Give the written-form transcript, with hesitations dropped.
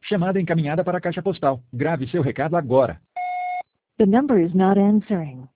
Chamada encaminhada para a caixa postal. Grave seu recado agora. The number is not answering.